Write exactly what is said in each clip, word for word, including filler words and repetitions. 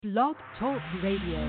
Blog Talk Radio.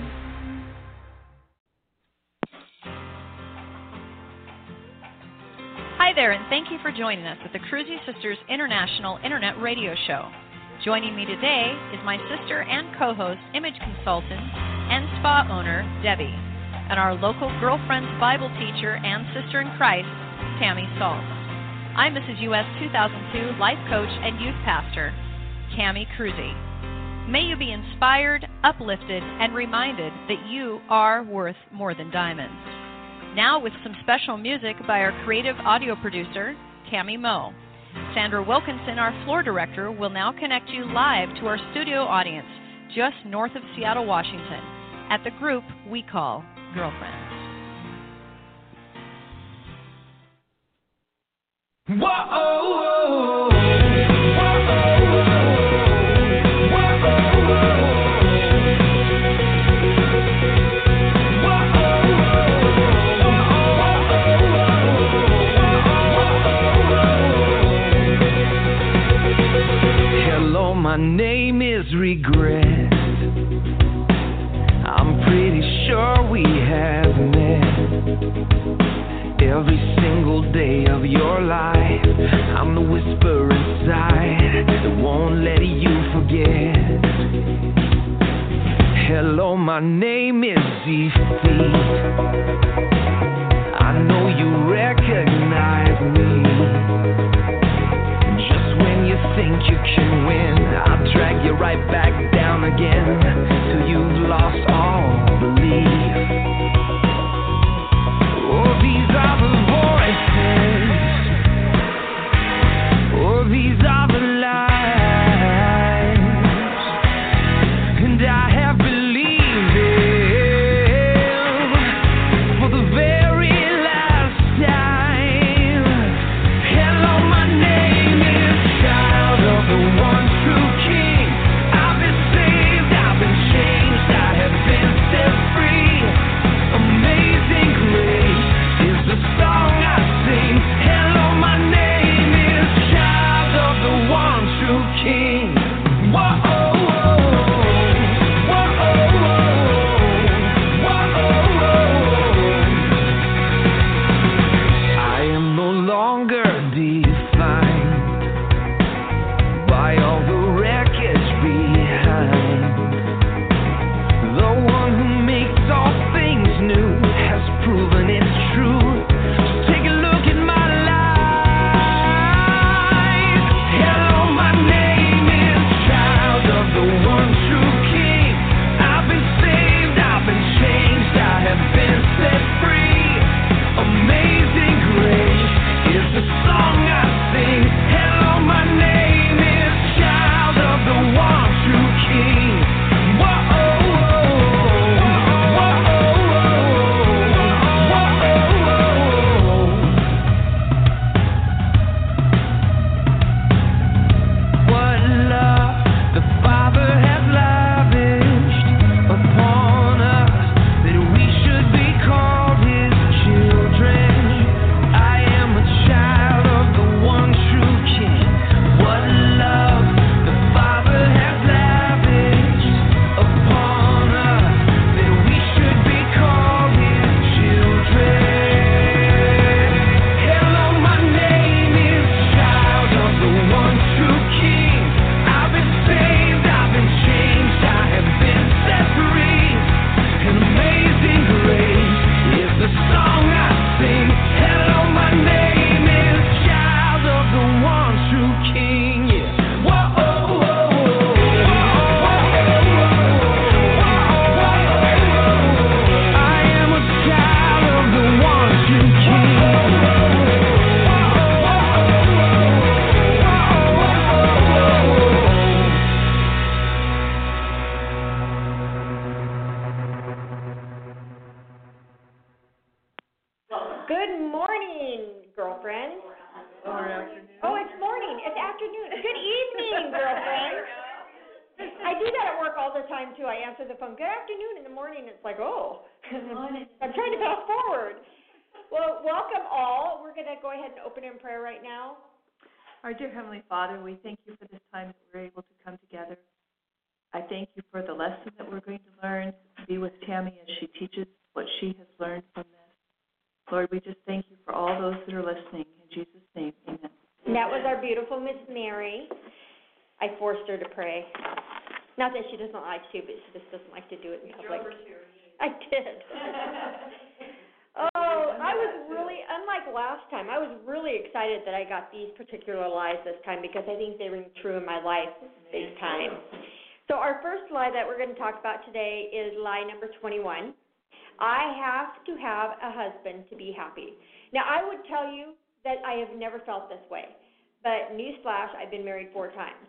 Hi there, and thank you for joining us at the Cruzy Sisters International Internet Radio Show. Joining me today is my sister and co-host, image consultant, and spa owner, Debbie, and our local Girlfriends Bible teacher and sister in Christ, Tammy Salt. I'm Missus U S two thousand two life coach and youth pastor, Tammy Cruzy. May you be inspired, uplifted, and reminded that you are worth more than diamonds. Now with some special music by our creative audio producer, Tammy Moe. Sandra Wilkinson, our floor director, will now connect you live to our studio audience just north of Seattle, Washington, at the group we call Girlfriends. Whoa! My name is Regret. I'm pretty sure we have met. Every single day of your life, I'm the whisper inside that won't let you forget. Hello, my name is Defeat. I know you recognize me. You think you can win, I'll drag you right back down again till you've lost all belief. Oh, these are the voices. Oh, these are the lies. And I have believed them for the very last time. Hello, my name. The one true king. I've been saved, I've been changed, I have been set free. Amazing grace is the song I sing. Hello, my name is child of the one true king. Whoa. Our dear Heavenly Father, we thank you for this time that we're able to come together. I thank you for the lesson that we're going to learn. Be with Tammy as she teaches what she has learned from this. Lord, we just thank you for all those that are listening. In Jesus' name, amen. And that was our beautiful Miss Mary. I forced her to pray. Not that she doesn't like to, but she just doesn't like to do it in public. I did. Oh, I was really, unlike last time, I was really excited that I got these particular lies this time because I think they ring true in my life big time. So our first lie that we're going to talk about today is lie number twenty-one. I have to have a husband to be happy. Now, I would tell you that I have never felt this way, but newsflash, I've been married four times.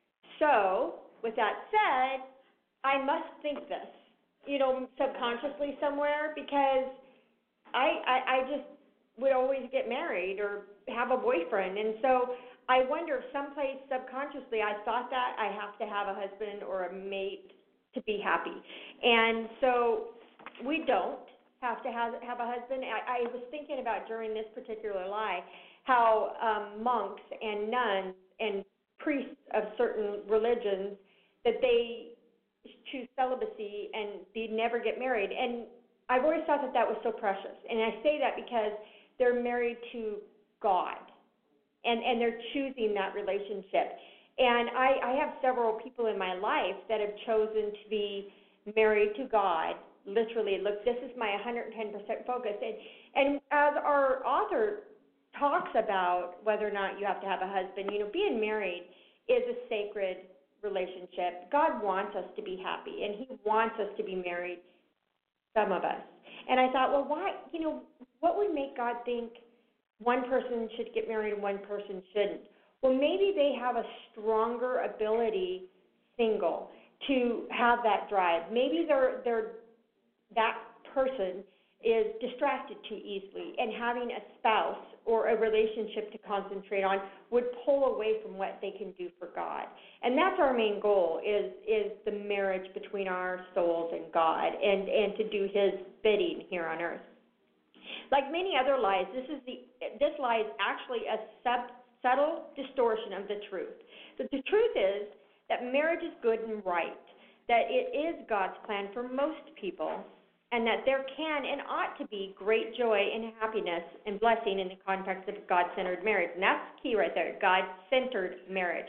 So, with that said, I must think this, you know, subconsciously somewhere, because I, I, I just would always get married or have a boyfriend. And so I wonder if someplace subconsciously I thought that I have to have a husband or a mate to be happy. And so we don't have to have, have a husband. I, I was thinking about during this particular lie how um, monks and nuns and priests of certain religions, that they choose celibacy and they never get married. And I've always thought that that was so precious. And I say that because they're married to God, and, and they're choosing that relationship. And I, I have several people in my life that have chosen to be married to God. Literally, look, this is my one hundred ten percent focus. And, and as our author talks about whether or not you have to have a husband, you know, being married is a sacred relationship. God wants us to be happy, and he wants us to be married, some of us. And I thought, well, why, you know, what would make God think one person should get married and one person shouldn't? Well, maybe they have a stronger ability, single, to have that drive. Maybe they're, they're, that person is distracted too easily, and having a spouse or a relationship to concentrate on would pull away from what they can do for God. And that's our main goal, is is the marriage between our souls and God, and, and to do his bidding here on earth. Like many other lies, this is the this lie is actually a sub, subtle distortion of the truth. But the truth is that marriage is good and right, that it is God's plan for most people, and that there can and ought to be great joy and happiness and blessing in the context of God-centered marriage. And that's key right there, God-centered marriage.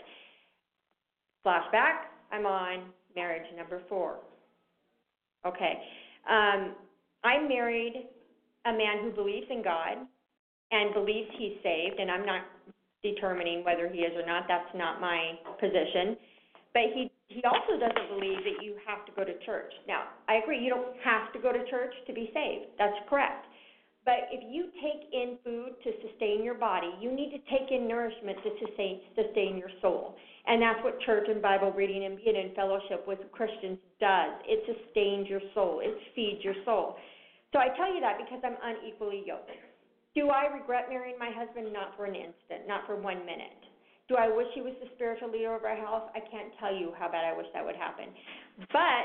Flashback, I'm on marriage number four. Okay. Um, I married a man who believes in God and believes he's saved, and I'm not determining whether he is or not. That's not my position. But he he also doesn't believe that you have to go to church. Now, I agree, you don't have to go to church to be saved. That's correct. But if you take in food to sustain your body, you need to take in nourishment to sustain, sustain your soul. And that's what church and Bible reading and being in fellowship with Christians does. It sustains your soul. It feeds your soul. So I tell you that because I'm unequally yoked. Do I regret marrying my husband? Not for an instant, not for one minute. Do I wish he was the spiritual leader of our house? I can't tell you how bad I wish that would happen. But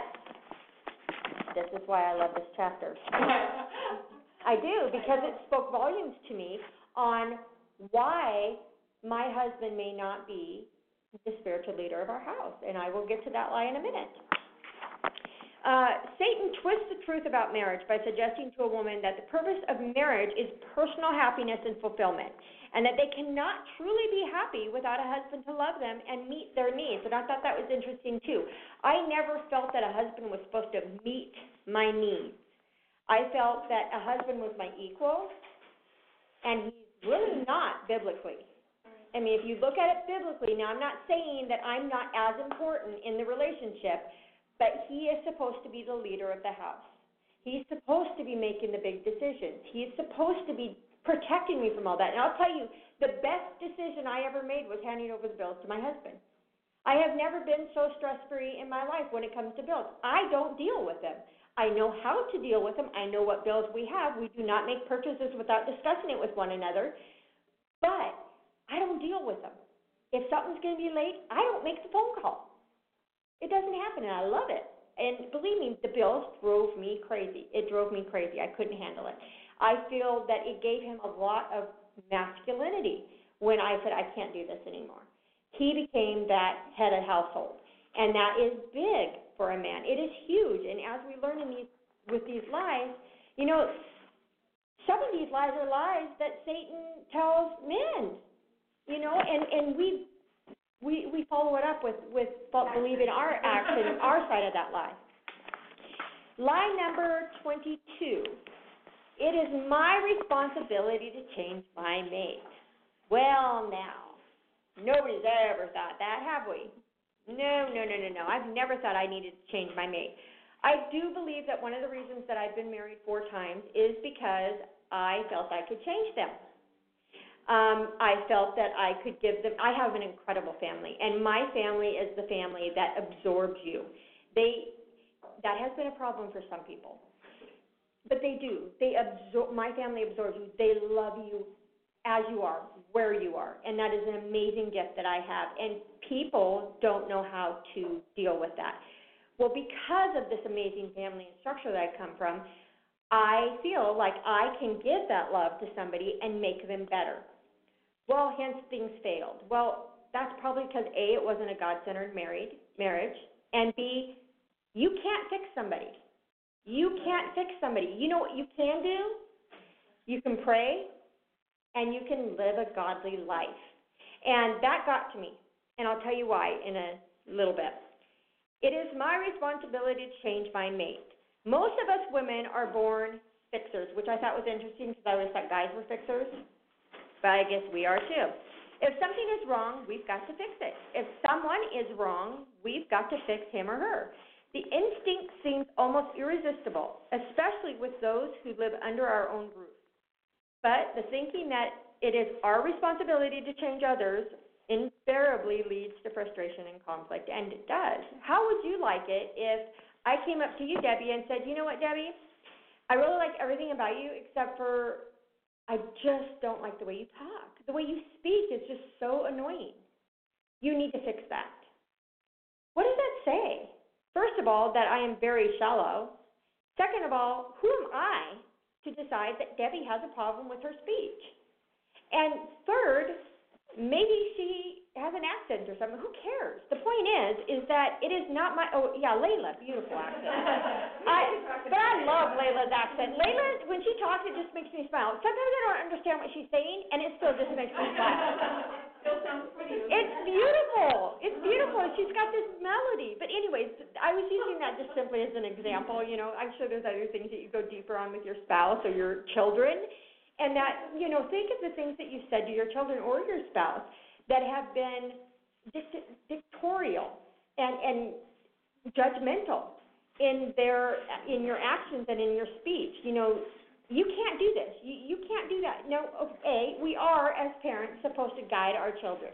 this is why I love this chapter. I do, because it spoke volumes to me on why my husband may not be the spiritual leader of our house. And I will get to that lie in a minute. Uh, Satan twists the truth about marriage by suggesting to a woman that the purpose of marriage is personal happiness and fulfillment, and that they cannot truly be happy without a husband to love them and meet their needs. And I thought that was interesting, too. I never felt that a husband was supposed to meet my needs. I felt that a husband was my equal, and he's really not biblically. I mean, if you look at it biblically, now I'm not saying that I'm not as important in the relationship, but he is supposed to be the leader of the house. He's supposed to be making the big decisions. He is supposed to be protecting me from all that. And I'll tell you, the best decision I ever made was handing over the bills to my husband. I have never been so stress-free in my life when it comes to bills. I don't deal with them. I know how to deal with them. I know what bills we have. We do not make purchases without discussing it with one another. But I don't deal with them. If something's going to be late, I don't make the phone call. It doesn't happen, and I love it. And believe me, the bills drove me crazy. It drove me crazy. I couldn't handle it. I feel that it gave him a lot of masculinity when I said, I can't do this anymore. He became that head of household. And that is big for a man. It is huge. And as we learn in these with these lies, you know, some of these lies are lies that Satan tells men. You know, and, and we we we follow it up with, with believing our action, our side of that lie. Lie number twenty-two. It is my responsibility to change my mate. Well, now, nobody's ever thought that, have we? No, no, no, no, no. I've never thought I needed to change my mate. I do believe that one of the reasons that I've been married four times is because I felt I could change them. Um, I felt that I could give them, I have an incredible family, and my family is the family that absorbs you. They, that has been a problem for some people, but they do. They absorb, my family absorbs you. They love you as you are, where you are, and that is an amazing gift that I have, and people don't know how to deal with that. Well, because of this amazing family and structure that I come from, I feel like I can give that love to somebody and make them better. Well, hence things failed. Well, that's probably because A, it wasn't a God-centered married marriage, and B, you can't fix somebody. You can't fix somebody. You know what you can do? You can pray, and you can live a godly life. And that got to me, and I'll tell you why in a little bit. It is my responsibility to change my mate. Most of us women are born fixers, which I thought was interesting because I always thought guys were fixers. But I guess we are too. If something is wrong, we've got to fix it. If someone is wrong, we've got to fix him or her. The instinct seems almost irresistible, especially with those who live under our own roof. But the thinking that it is our responsibility to change others invariably leads to frustration and conflict, and it does. How would you like it if I came up to you, Debbie, and said, you know what, Debbie, I really like everything about you except for I just don't like the way you talk. The way you speak is just so annoying. You need to fix that. What does that say? First of all, that I am very shallow. Second of all, who am I to decide that Debbie has a problem with her speech? And third, maybe she has an accent or something. Who cares? The point is, is that it is not my, oh, yeah, Layla, beautiful accent. I, but I love Layla's accent. Layla, when she talks, it just makes me smile. Sometimes I don't understand what she's saying, and it still just makes me smile. It's beautiful. It's beautiful. She's got this melody. But anyways, I was using that just simply as an example. You know, I'm sure there's other things that you go deeper on with your spouse or your children. And that, you know, think of the things that you said to your children or your spouse that have been dict- dictatorial and, and judgmental in their in your actions and in your speech. You know, you can't do this. You, you can't do that. No, A, we are, as parents, supposed to guide our children.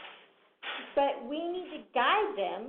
But we need to guide them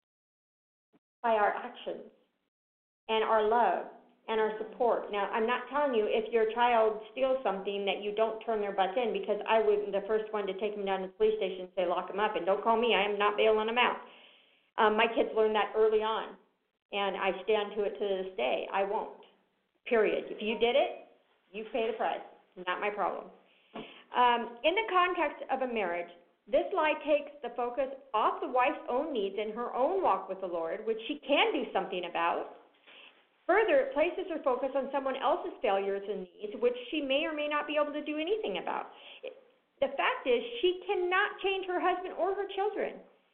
by our actions and our love and our support. Now, I'm not telling you if your child steals something that you don't turn their butts in, because I would be the first one to take them down to the police station and say, lock them up, and don't call me. I am not bailing them out. Um, my kids learned that early on, and I stand to it to this day. I won't, period. If you did it, you pay the price. Not my problem. Um, in the context of a marriage, this lie takes the focus off the wife's own needs and her own walk with the Lord, which she can do something about. Further, it places her focus on someone else's failures and needs, which she may or may not be able to do anything about. The fact is, she cannot change her husband or her children.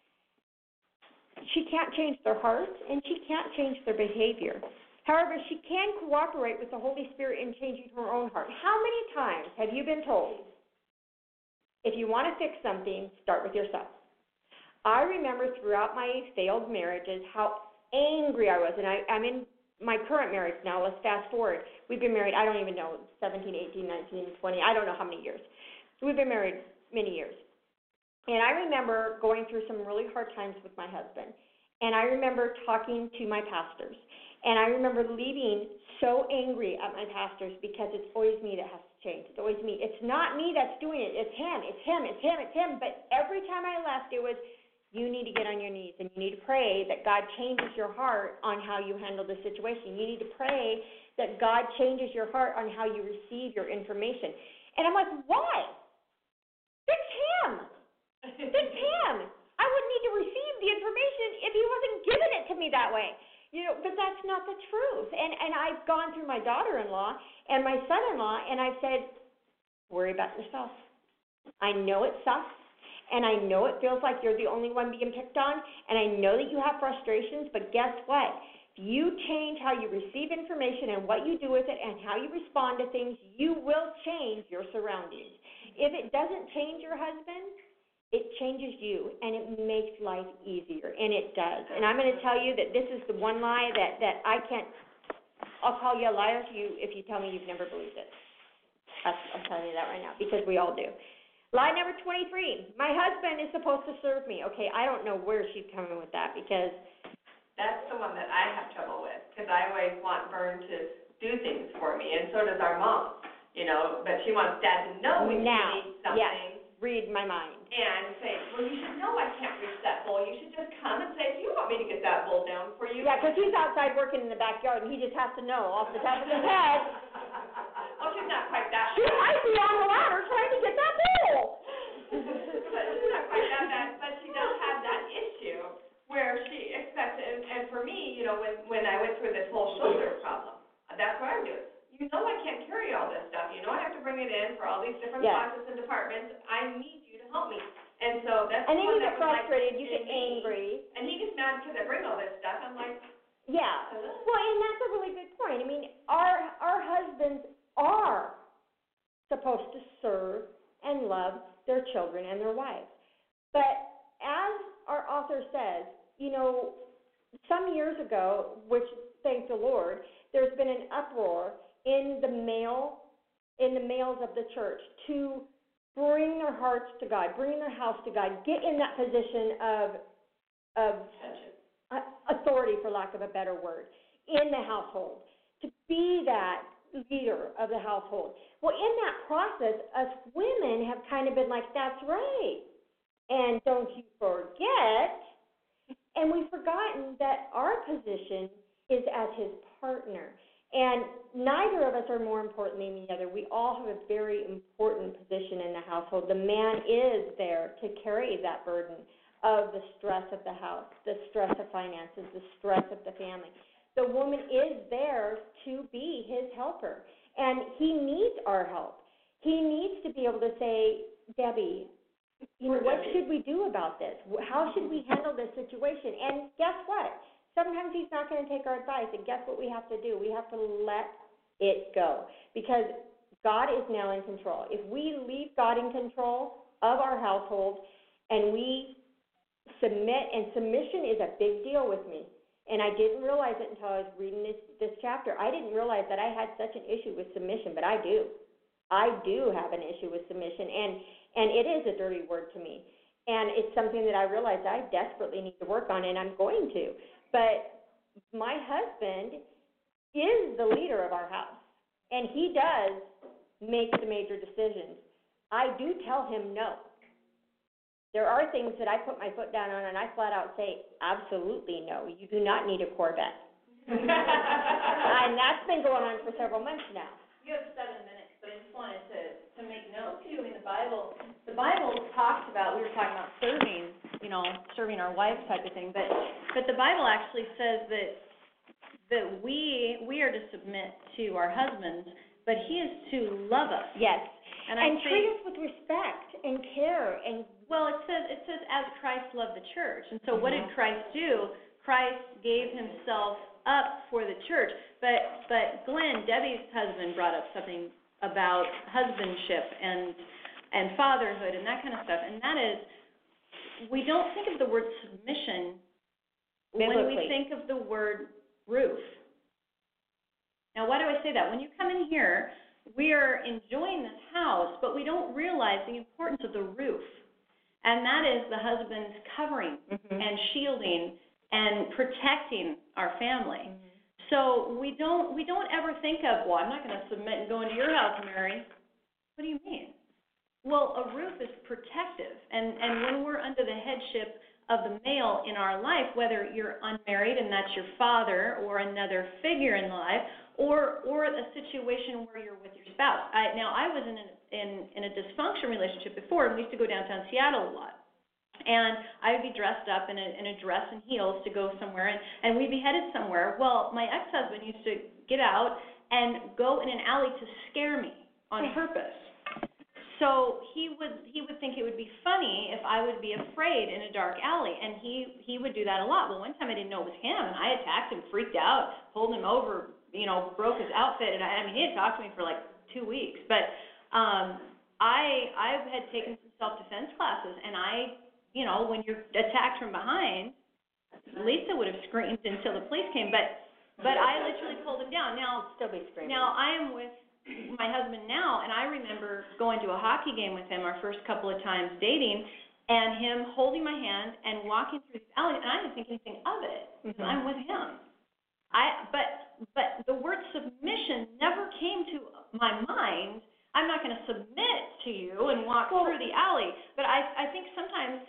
She can't change their hearts, and she can't change their behavior. However, she can cooperate with the Holy Spirit in changing her own heart. How many times have you been told, if you want to fix something, start with yourself? I remember throughout my failed marriages how angry I was, and I, I'm in my current marriage now. Let's fast forward. We've been married, I don't even know, seventeen, eighteen, nineteen, twenty, I don't know how many years. We've been married many years. And I remember going through some really hard times with my husband. And I remember talking to my pastors. And I remember leaving so angry at my pastors because it's always me that has to change. It's always me. It's not me that's doing it. It's him. It's him. It's him. It's him. But every time I left, it was, you need to get on your knees, and you need to pray that God changes your heart on how you handle the situation. You need to pray that God changes your heart on how you receive your information. And I'm like, why? Fix him. Fix him. I wouldn't need to receive the information if he wasn't giving it to me that way? You know, but that's not the truth. And and I've gone through my daughter-in-law and my son-in-law, and I've said, worry about yourself. I know it sucks, and I know it feels like you're the only one being picked on, and I know that you have frustrations, but guess what? If you change how you receive information and what you do with it and how you respond to things, you will change your surroundings. If it doesn't change your husband, it changes you, and it makes life easier, and it does. And I'm going to tell you that this is the one lie that, that I can't, I'll call you a liar if you, if you tell me you've never believed it. That's, I'm telling you that right now, because we all do. Lie number twenty-three, my husband is supposed to serve me. Okay, I don't know where she's coming with that, because that's the one that I have trouble with, because I always want Vern to do things for me, and so does our mom, you know, but she wants Dad to know when now, she needs something. Yes, read my mind. And say, well, you should know I can't reach that bowl. You should just come and say, do you want me to get that bowl down for you? Yeah, because he's outside working in the backyard, and he just has to know off the top of his head. Oh, she's not quite that She might be on the ladder trying to get that bowl. But she's not quite that bad, but she does have that issue where she expects, and, and for me, you know, when, when I went through this whole shoulder problem, that's what I'm doing. You know I can't carry all this stuff. You know I have to bring it in for all these different Yes. classes and departments. I need you to help me. And so that's And the then one you that get was like frustrated, you in get me. angry. And he gets mad because I bring all this stuff. I'm like, Yeah. Well, and that's a really good point. I mean, our our husbands are supposed to serve and love their children and their wives. But as our author says, you know, some years ago, which thank the Lord, there's been an uproar in the male, in the males of the church to bring their hearts to God, bring their house to God, get in that position of of uh, authority, for lack of a better word, in the household, to be that leader of the household. Well, in that process, us women have kind of been like, that's right. And don't you forget, and we've forgotten that our position is as his partner. And neither of us are more important than the other. We all have a very important position in the household. The man is there to carry that burden of the stress of the house, the stress of finances, the stress of the family. The woman is there to be his helper, and he needs our help. He needs to be able to say, Debbie, you know, what should we do about this? How should we handle this situation? And guess what? Sometimes he's not going to take our advice, and guess what we have to do? We have to let it go, because God is now in control. If we leave God in control of our household and we submit, and submission is a big deal with me, and I didn't realize it until I was reading this, this chapter. I didn't realize that I had such an issue with submission, but I do. I do have an issue with submission, and, and it is a dirty word to me. And it's something that I realize I desperately need to work on, and I'm going to. But my husband is the leader of our house, and he does make the major decisions. I do tell him no. There are things that I put my foot down on, and I flat out say, absolutely no. You do not need a Corvette. And that's been going on for several months now. You have seven minutes, but I just wanted to, to make note, too. I mean, the Bible, the Bible talks about, we were talking about serving, you know, serving our wives type of thing, but but the Bible actually says that that we we are to submit to our husbands, but he is to love us. Yes. And, and I treat think, us with respect and care. And well, it says it says as Christ loved the church. And so what did Christ do? Christ gave himself up for the church. But but Glenn, Debbie's husband, brought up something about husbandship and and fatherhood and that kind of stuff. And that is, we don't think of the word submission when we think of the word roof. Now, why do I say that? When you come in here, we are enjoying this house, but we don't realize the importance of the roof. And that is the husband's covering mm-hmm. and shielding and protecting our family. Mm-hmm. So we don't we don't ever think of, well, I'm not going to submit and go into your house, Mary. What do you mean? Well, a roof is protective. And, and when we're under the headship of the male in our life, whether you're unmarried and that's your father or another figure in life, or or a situation where you're with your spouse. I, now, I was in, an, in in a dysfunction relationship before, and we used to go downtown Seattle a lot. And I would be dressed up in a, in a dress and heels to go somewhere, and, and we'd be headed somewhere. Well, my ex-husband used to get out and go in an alley to scare me on purpose. So he would he would think it would be funny if I would be afraid in a dark alley, and he, he would do that a lot. Well, one time I didn't know it was him, and I attacked him, freaked out, pulled him over, you know, broke his outfit, and I, I mean, he had talked to me for like two weeks. But um, I I had taken some self-defense classes, and I, you know, when you're attacked from behind, Lisa would have screamed until the police came, but but I literally pulled him down. Now, Still be screaming. now I am with my husband now, and I remember going to a hockey game with him our first couple of times dating, and him holding my hand and walking through the alley, and I didn't think anything of it. Mm-hmm. I'm with him. I but but the word submission never came to my mind. I'm not going to submit to you and walk well, through the alley. But I I think sometimes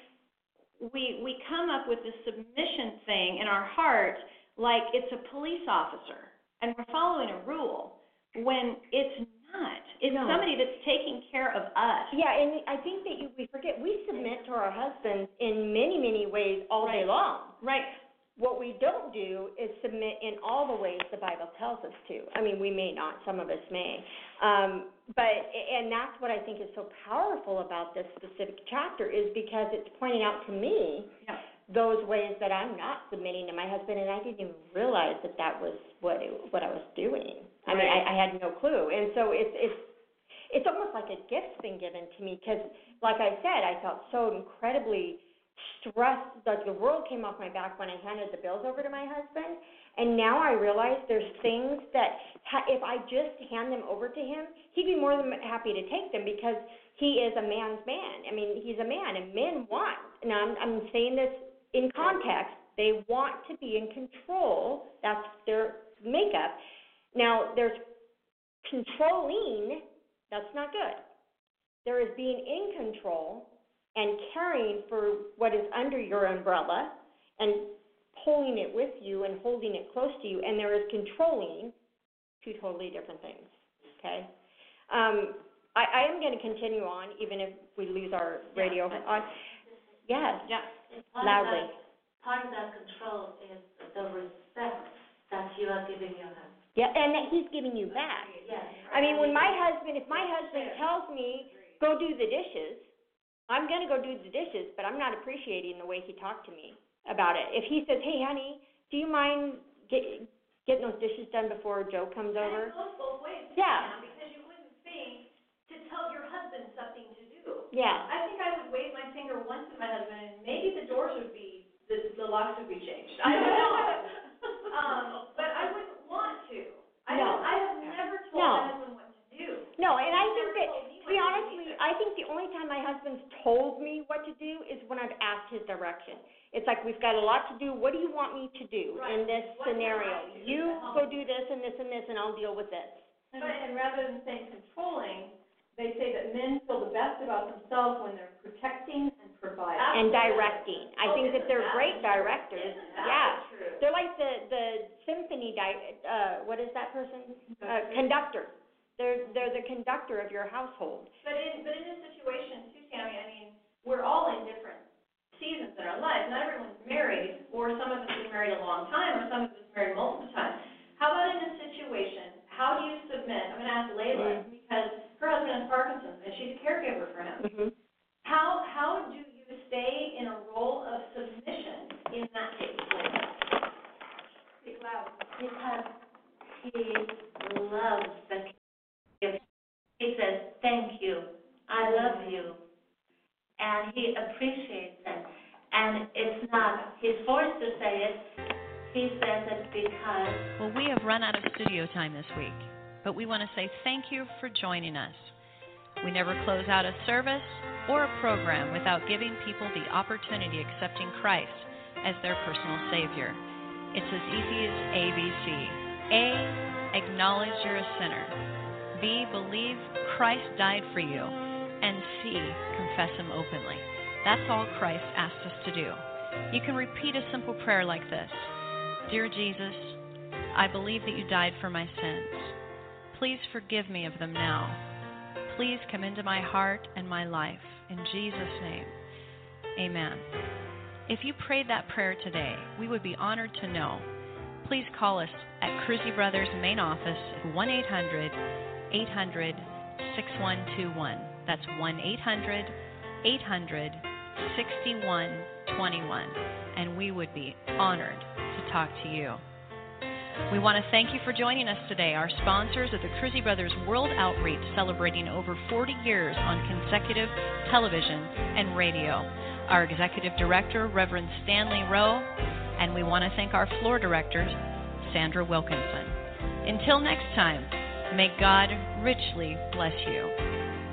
we we come up with this submission thing in our heart like it's a police officer and we're following a rule, when it's not. It's no. somebody that's taking care of us. Yeah, and I think that you, we forget we submit to our husbands in many, many ways all right. day long. Right. What we don't do is submit in all the ways the Bible tells us to. I mean, we may not. Some of us may. Um, but and that's what I think is so powerful about this specific chapter is because it's pointing out to me yeah. those ways that I'm not submitting to my husband, and I didn't even realize that that was what it, what I was doing. I mean, I, I had no clue, and so it's it's it's almost like a gift's been given to me because, like I said, I felt so incredibly stressed, like the world came off my back when I handed the bills over to my husband, and now I realize there's things that ha- if I just hand them over to him, he'd be more than happy to take them because he is a man's man. I mean, he's a man, and men want, and I'm, I'm saying this in context, they want to be in control. That's their makeup. Now, there's controlling, that's not good. There is being in control and caring for what is under your umbrella and pulling it with you and holding it close to you, and there is controlling, two totally different things, okay? Um, I, I am going to continue on, even if we lose our radio yeah. on. Yes, yeah. loudly. Of that, part of that control is the respect that you are giving your husband. Yeah, and that he's giving you back. Yes. I mean, when my husband, if my husband tells me, go do the dishes, I'm going to go do the dishes, but I'm not appreciating the way he talked to me about it. If he says, hey, honey, do you mind get, getting those dishes done before Joe comes over? And it goes both ways. Yeah. Because you wouldn't think to tell your husband something to do. Yeah. I think I would wave my finger once at my husband, and maybe the doors would be, the, the locks would be changed. I don't know. um, but I wouldn't want to. I, No. I have never told No. my husband what to do. No, and I think Never that, told me to be what honest do with you, either. I think the only time my husband's told me what to do is when I've asked his direction. It's like, we've got a lot to do. What do you want me to do Right. in this What can scenario? I do You to help go do this and this and this, and I'll deal with this. But, and rather than saying controlling, they say that men feel the best about themselves when they're protecting and providing. And directing. I Oh, think that isn't they're that great true? directors. Isn't that Yeah. true? They're like the, the symphony, di- uh, what is that person? Uh, conductor. They're, they're the conductor of your household. But in, but in this situation too, Tammy, I mean, we're all in different seasons in our lives. Not everyone's married, or some of us have been married a long time, or some of us have been married multiple times. How about in a situation, how do you submit? I'm going to ask Layla, Mm. because her husband has Parkinson's, and she's a caregiver for him. Mm-hmm. How how do you stay in a role of submission in that case? Speak loud. Because he loves the gift. He says, thank you, I love you, and he appreciates it. And it's not, he's forced to say it, he says it because... Well, we have run out of studio time this week, but we want to say thank you for joining us. We never close out a service or a program without giving people the opportunity of accepting Christ as their personal Savior. It's as easy as A B C. A, acknowledge you're a sinner. B, believe Christ died for you. And C, confess Him openly. That's all Christ asked us to do. You can repeat a simple prayer like this. Dear Jesus, I believe that you died for my sins. Please forgive me of them now. Please come into my heart and my life. In Jesus' name. Amen. If you prayed that prayer today, we would be honored to know. Please call us at Cruzy Brothers main office at one eight hundred eight hundred six one two one. That's one eight hundred eight hundred sixty-one twenty-one, and we would be honored to talk to you. We want to thank you for joining us today. Our sponsors are the Cruzy Brothers World Outreach, celebrating over forty years on consecutive television and radio. Our executive director, Reverend Stanley Rowe, and we want to thank our floor director, Sandra Wilkinson. Until next time, may God richly bless you.